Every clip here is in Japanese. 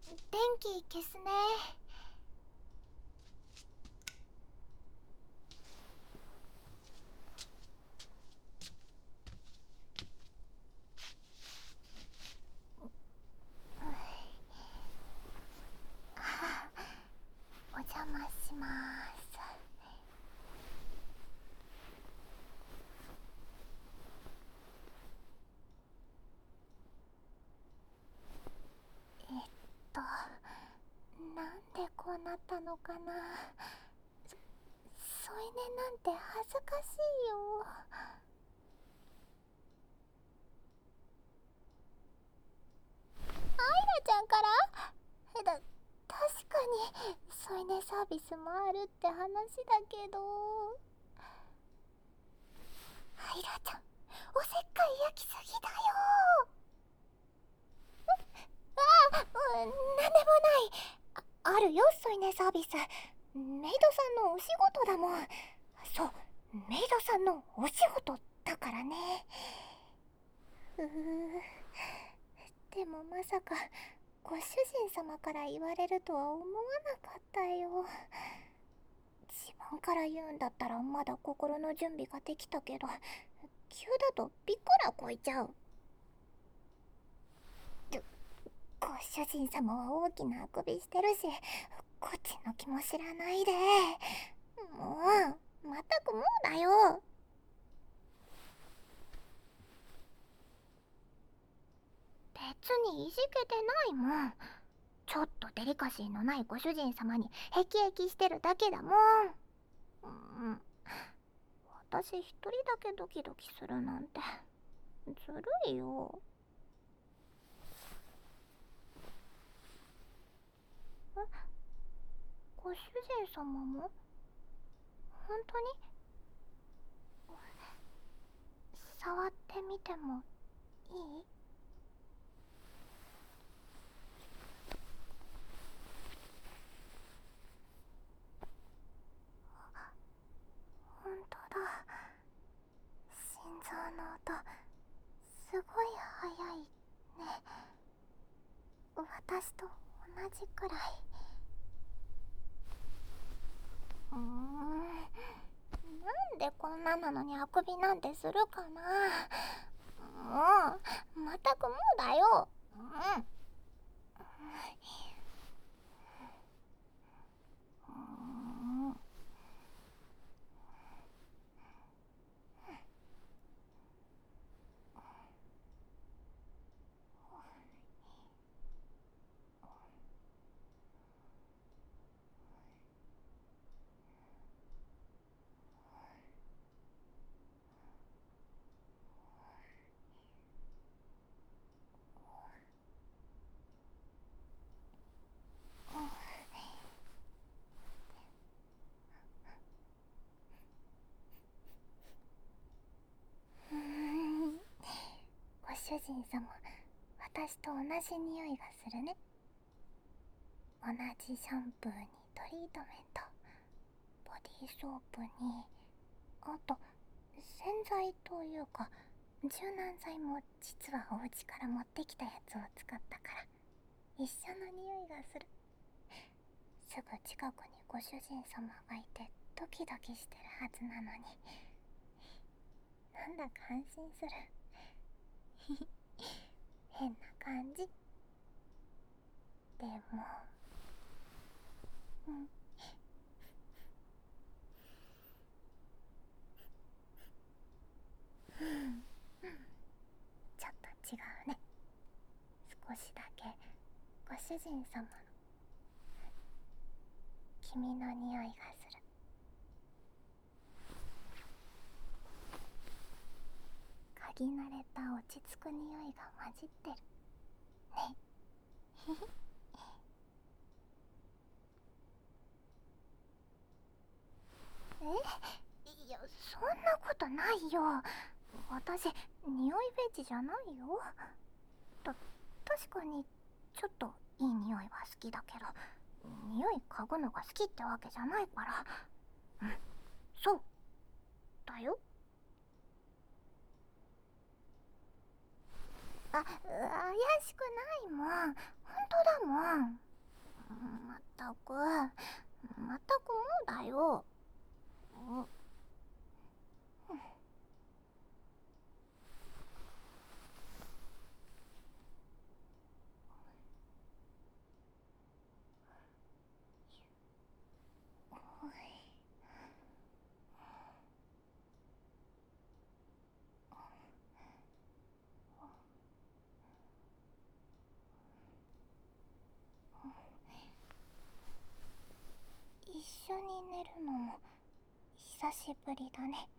電気消すね。お邪魔します。なんでこうなったのかな。添い寝なんて恥ずかしいよ。アイラちゃんから？確かに添い寝サービスもあるって話だけど。アイラちゃん、おせっかい焼きすぎだよ。なんでもない。あるよ、添い寝サービス。メイドさんのお仕事だもん。そう、メイドさんのお仕事だからね。でもまさかご主人様から言われるとは思わなかったよ。自分から言うんだったらまだ心の準備ができたけど、急だとびっくらこいちゃう。ご主人様は大きなあくびしてるし、こっちの気も知らないで。もう、まったくもうだよ。別にいじけてないもん。ちょっとデリカシーのないご主人様にヘキヘキしてるだけだもん。私一人だけドキドキするなんてずるいよ。ご主人様も本当に触ってみてもいい？本当だ。心臓の音すごい速いね。私と同じくらい。なんでこんななのにあくびなんてするかな。もうまったくもうだよ。ご主人様、私と同じ匂いがするね。同じシャンプーにトリートメント、ボディーソープに、あと洗剤というか柔軟剤も実はお家から持ってきたやつを使ったから一緒の匂いがする。すぐ近くにご主人様がいてドキドキしてるはずなのに、なんだか安心する。変な感じ。でもちょっと違うね。少しだけご主人様の君の匂いがする。嗅ぎ慣れた落ち着く匂いが混じってるね。いや、そんなことないよ。私匂いフェチじゃないよ。確かにちょっといい匂いは好きだけど、匂い嗅ぐのが好きってわけじゃないから。そうだよ。怪しくないもん。本当だもん。まったくもうだよ。一緒に寝るのも久しぶりだね。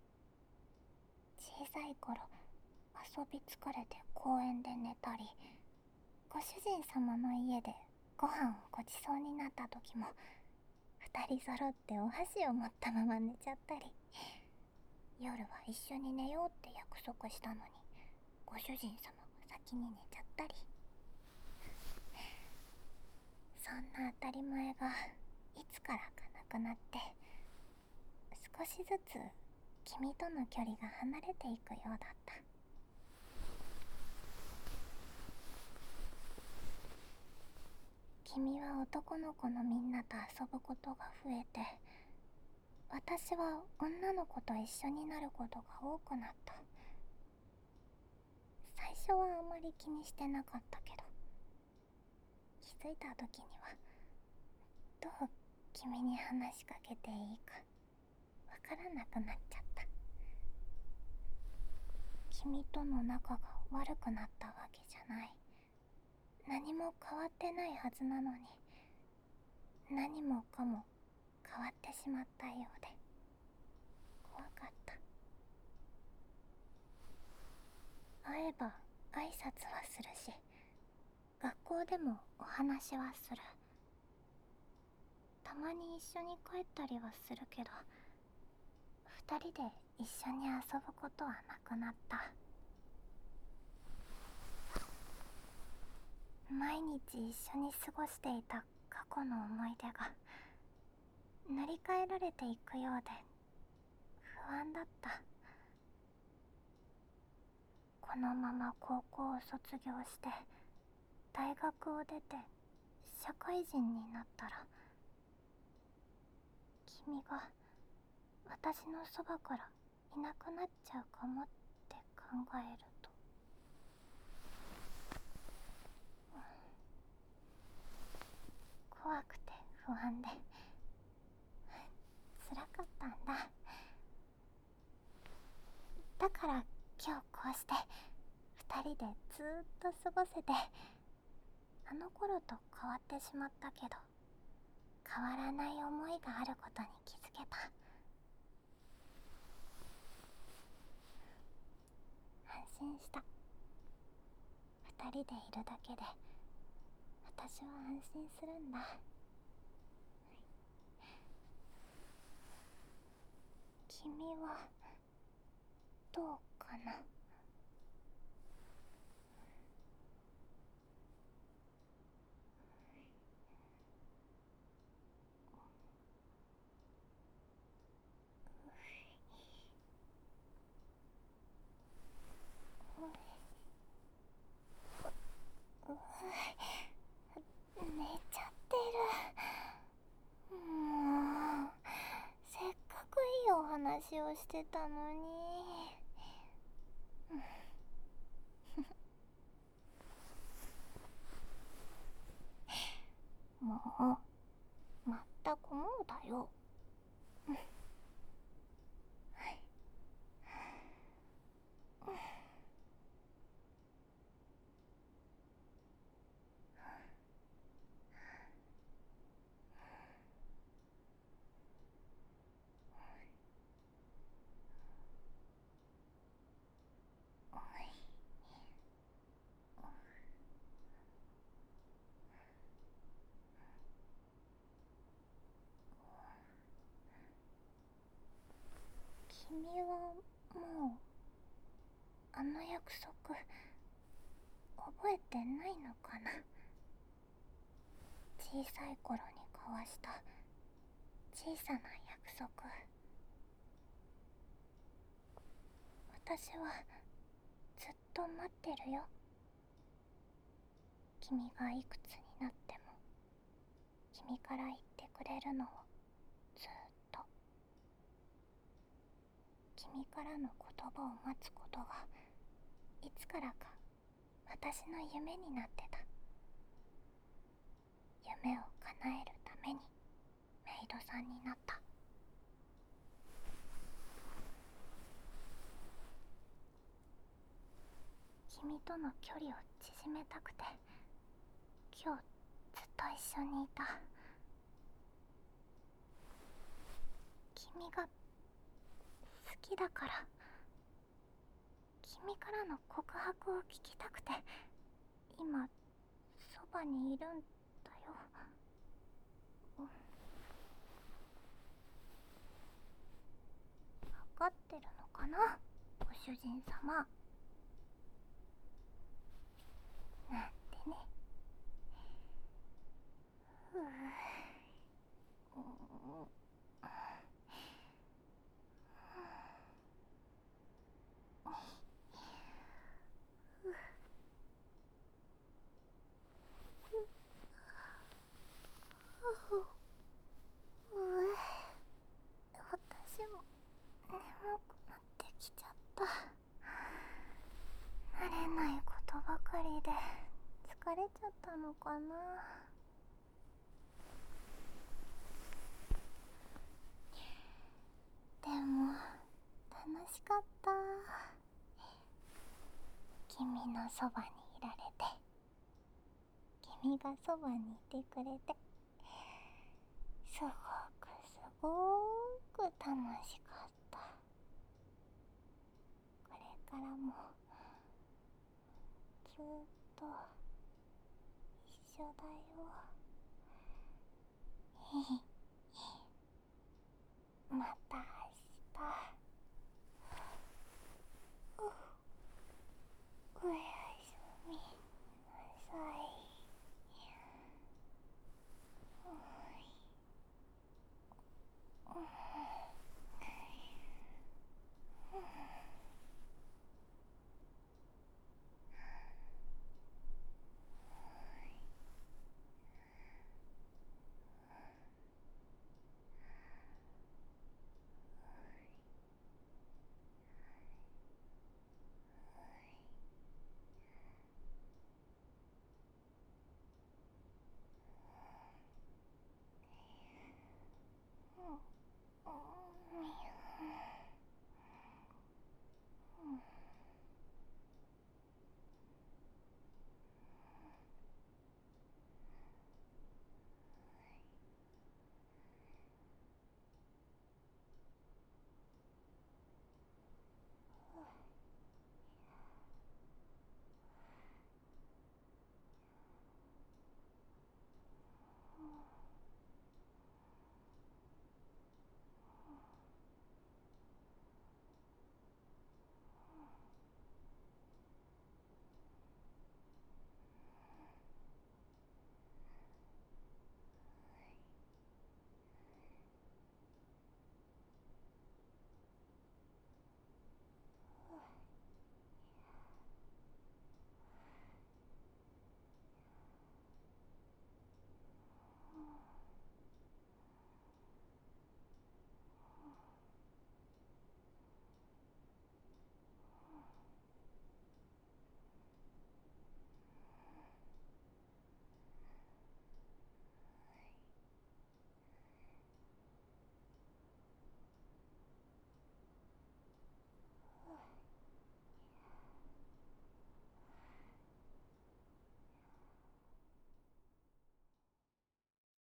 小さい頃遊び疲れて公園で寝たり、ご主人様の家でご飯をごちそうになった時も二人揃ってお箸を持ったまま寝ちゃったり、夜は一緒に寝ようって約束したのにご主人様が先に寝ちゃったり、そんな当たり前がいつからかなくなって、少しずつ君との距離が離れていくようだった。君は男の子のみんなと遊ぶことが増えて、私は女の子と一緒になることが多くなった。最初はあまり気にしてなかったけど、気づいた時にはどう君に話しかけていいかわからなくなっちゃった。君との仲が悪くなったわけじゃない。何も変わってないはずなのに、何もかも変わってしまったようで怖かった。会えば挨拶はするし、学校でもお話はする。たまに一緒に帰ったりはするけど、二人で一緒に遊ぶことはなくなった。毎日一緒に過ごしていた過去の思い出が塗り替えられていくようで不安だった。このまま高校を卒業して大学を出て社会人になったら、君が私のそばからいなくなっちゃうかもって考えると、怖くて不安で辛かったんだ。だから今日こうして二人でずーっと過ごせて、あの頃と変わってしまったけど変わらない思いがあることに気づけた。安心した。二人でいるだけで私は安心するんだ。君はどうかな。寝ちゃってる。もうせっかくいいお話をしてたのに。もうまったくもうだよ。君はもうあの約束覚えてないのかな。小さい頃に交わした小さな約束。私はずっと待ってるよ。 君がいくつになっても君から言ってくれるのをずっと。君からの言葉を待つことがいつからか私の夢になってた。夢を叶えるためにメイドさんになった。君との距離を縮めたくて今日ずっと一緒にいた。君が好きだから、君からの告白を聞きたくて今そばにいるんだよ。分かってるのかな、ご主人様。なんてね。私も眠くなってきちゃった。慣れないことばかりで疲れちゃったのかな。でも楽しかった。君のそばにいられて、君がそばにいてくれて、すごく楽しかった。これからもずっと一緒だよ。また